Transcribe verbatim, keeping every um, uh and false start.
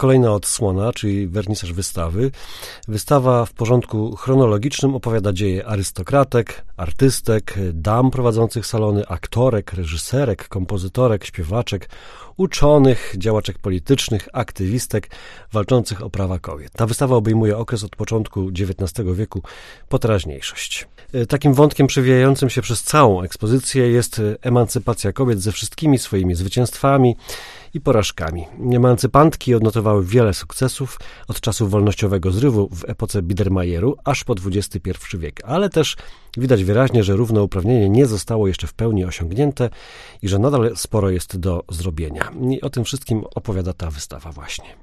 kolejna odsłona, czyli wernisaż wystawy. Wystawa w porządku chronologicznym opowiada dzieje arystokratek, artystek, dam prowadzących salony, aktorek, reżyserek, kompozytorek, śpiewaczek, uczonych, działaczek politycznych, aktywistek walczących o prawa kobiet. Ta wystawa obejmuje okres od początku dziewiętnastego wieku po teraźniejszość. Takim wątkiem przewijającym się przez całą ekspozycję jest emancypacja kobiet ze wszystkimi swoimi zwycięstwami i porażkami. Emancypantki odnotowały wiele sukcesów od czasu wolnościowego zrywu w epoce Biedermajeru aż po dwudziesty pierwszy wiek, ale też widać wyraźnie, że równouprawnienie nie zostało jeszcze w pełni osiągnięte i że nadal sporo jest do zrobienia. I o tym wszystkim opowiada ta wystawa właśnie.